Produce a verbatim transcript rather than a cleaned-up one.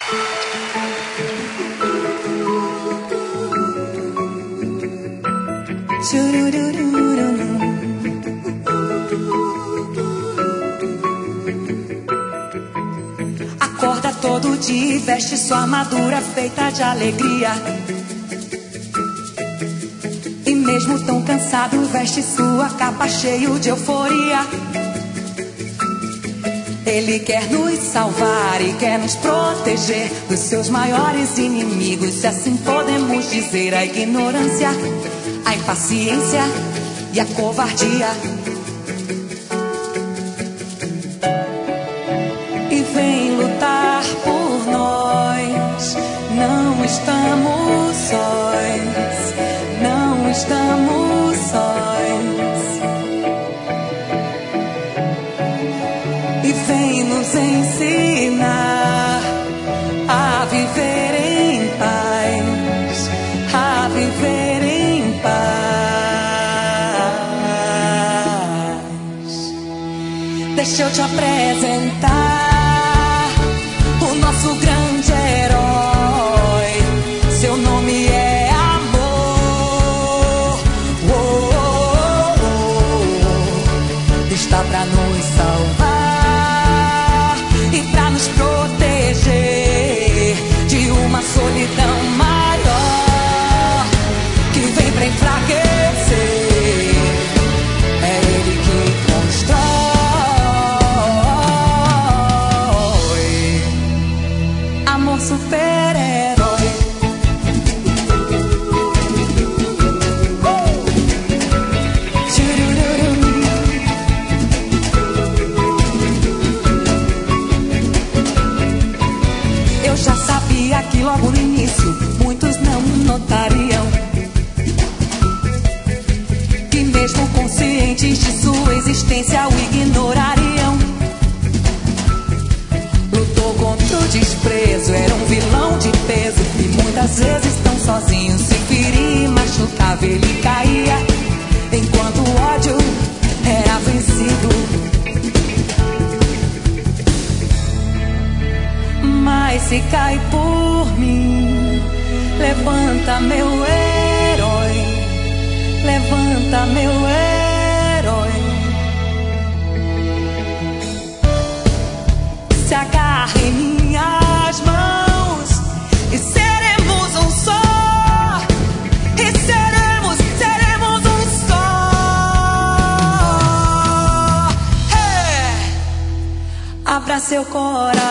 Acorda todo dia e veste sua armadura feita de alegria. E mesmo tão cansado, veste sua capa cheio de euforia. Ele quer nos salvar e quer nos proteger dos seus maiores inimigos. Se assim podemos dizer, a ignorância, a impaciência e a covardia. E vem lutar por nós. Não estamos sós. Não estamos sós. E vem nos ensinar a viver em paz. A viver em paz. Deixa eu te apresentar o nosso grande herói. Seu nome é amor. Oh, oh, oh. Está pra nos salvar e pra nos proteger de uma solidão maior que vem pra enfraquecer. É ele que constrói amor super-herói. Eu já sabia que logo no início muitos não notariam que mesmo conscientes de sua existência o ignorariam. Lutou contra o desprezo, era um vilão de peso e muitas vezes tão sozinho se feria e machucava, ele caía enquanto o ódio era vencido. Mas se cai por mim, levanta meu herói, levanta meu herói. Se agarra em minhas mãos e seremos um só. E seremos, seremos um só. Hey! Abra seu coração.